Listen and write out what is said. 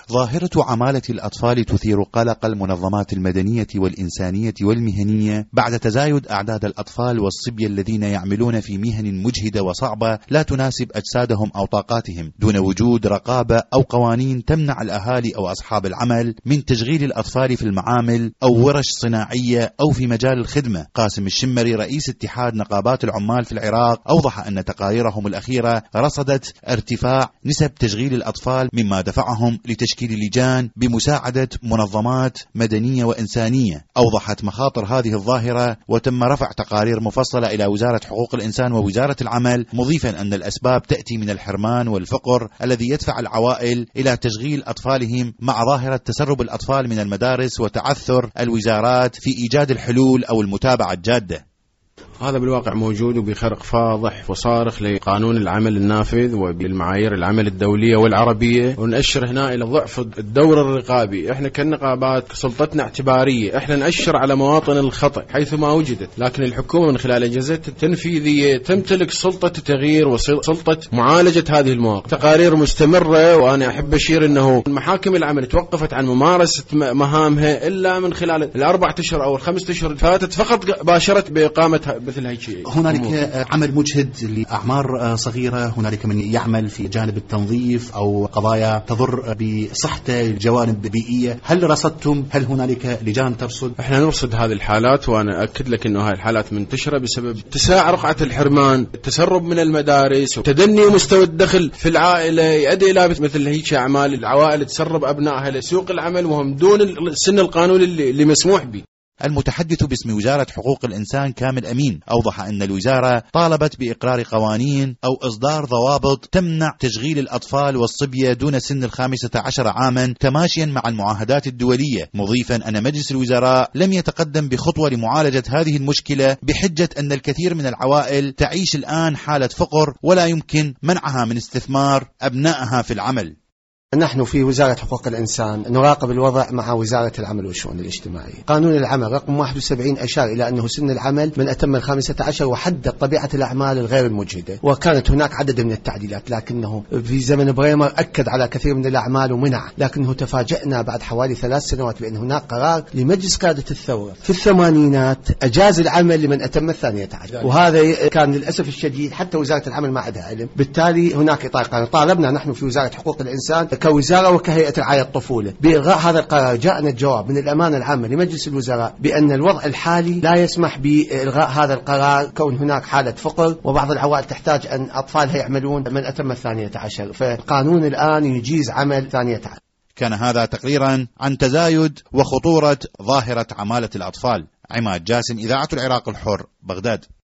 ظاهرة عمالة الأطفال تثير قلق المنظمات المدنية والإنسانية والمهنية بعد تزايد أعداد الأطفال والصبية الذين يعملون في مهن مجهدة وصعبة لا تناسب أجسادهم أو طاقاتهم، دون وجود رقابة أو قوانين تمنع الأهالي أو أصحاب العمل من تشغيل الأطفال في المعامل أو ورش صناعية أو في مجال الخدمة. قاسم الشمري رئيس اتحاد نقابات العمال في العراق أوضح أن تقاريرهم الأخيرة رصدت ارتفاع نسب تشغيل الأطفال، مما دفعهم لتشكيل لجان بمساعدة منظمات مدنية وإنسانية. أوضحت مخاطر هذه الظاهرة وتم رفع تقارير مفصلة إلى وزارة حقوق الإنسان ووزارة العمل، مضيفا أن الأسباب تأتي من الحرمان والفقر الذي يدفع العوائل إلى تشغيل أطفالهم، مع ظاهرة تسرب الأطفال من المدارس وتعثر الوزارات في إيجاد الحلول أو المتابعة الجادة. هذا بالواقع موجود وبخرق فاضح وصارخ لقانون العمل النافذ وبالمعايير العمل الدولية والعربية، ونأشر هنا إلى ضعف الدور الرقابي. إحنا كالنقابات سلطتنا اعتبارية، إحنا نأشر على مواطن الخطأ حيثما وجدت، لكن الحكومة من خلال أجهزتها التنفيذية تمتلك سلطة التغيير وسلطة معالجة هذه المواقف. تقارير مستمرة، وأنا أحب أشير أنه محاكم العمل توقفت عن ممارسة مهامها إلا من خلال الأربع أشهر أو الخمس أشهر فاتت، فقط باشرت بإقامة مثل هيك شيء. هنالك عمل مجهد لأعمار صغيرة، هنالك من يعمل في جانب التنظيف أو قضايا تضر بصحته، الجوانب البيئية. هل رصدتم؟ هل هنالك لجان ترصد؟ احنا نرصد هذه الحالات، وانا اكد لك انه هذه الحالات منتشرة بسبب اتساع رقعة الحرمان، التسرب من المدارس، وتدني مستوى الدخل في العائلة يؤدي الى مثل هيك اعمال. العوائل تسرب ابنائها لسوق العمل وهم دون السن القانوني اللي مسموح به. المتحدث باسم وزارة حقوق الإنسان كامل أمين أوضح أن الوزارة طالبت بإقرار قوانين أو إصدار ضوابط تمنع تشغيل الأطفال والصبية دون سن 15 عاما تماشيا مع المعاهدات الدولية، مضيفا أن مجلس الوزراء لم يتقدم بخطوة لمعالجة هذه المشكلة بحجة أن الكثير من العوائل تعيش الآن حالة فقر ولا يمكن منعها من استثمار أبنائها في العمل. نحن في وزارة حقوق الإنسان نراقب الوضع مع وزارة العمل والشؤون الاجتماعية. قانون العمل رقم 71 أشار إلى أنه سن العمل من أتم 15 وحدد طبيعة الأعمال الغير المجهدة، وكانت هناك عدد من التعديلات، لكنه في زمن بريمر أكد على كثير من الأعمال ومنع. لكنه تفاجأنا بعد حوالي 3 سنوات بأن هناك قرار لمجلس قادة الثورة في الثمانينات أجاز العمل لمن أتم 12، وهذا كان للأسف الشديد حتى وزارة العمل ما عندها علم. بالتالي هناك إطار قانوني. طالبنا نحن في وزارة حقوق الإنسان كوزارة وكهيئة رعاية الطفولة بإلغاء هذا القرار. جاءنا الجواب من الأمانة العامة لمجلس الوزراء بأن الوضع الحالي لا يسمح بإلغاء هذا القرار، كون هناك حالة فقر وبعض العوائل تحتاج أن أطفالها يعملون من أتم 12، فالقانون الآن يجيز عمل 12. كان هذا تقريرا عن تزايد وخطورة ظاهرة عمالة الأطفال. عماد جاسم، إذاعة العراق الحر، بغداد.